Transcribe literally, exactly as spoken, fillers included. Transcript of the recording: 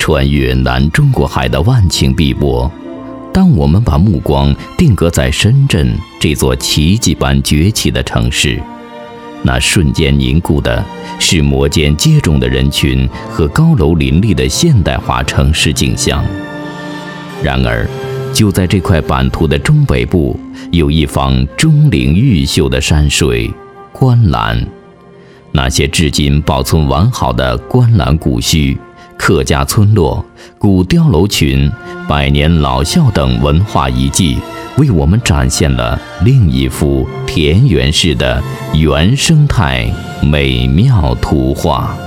穿越南中国海的万顷碧波，当我们把目光定格在深圳这座奇迹般崛起的城市，那瞬间凝固的是摩肩接踵的人群和高楼林立的现代化城市景象。然而，就在这块版图的中北部，有一方钟灵毓秀的山水——观澜。那些至今保存完好的观澜古墟、客家村落、古碉楼群、百年老校等文化遗迹，为我们展现了另一幅田园式的原生态美妙图画。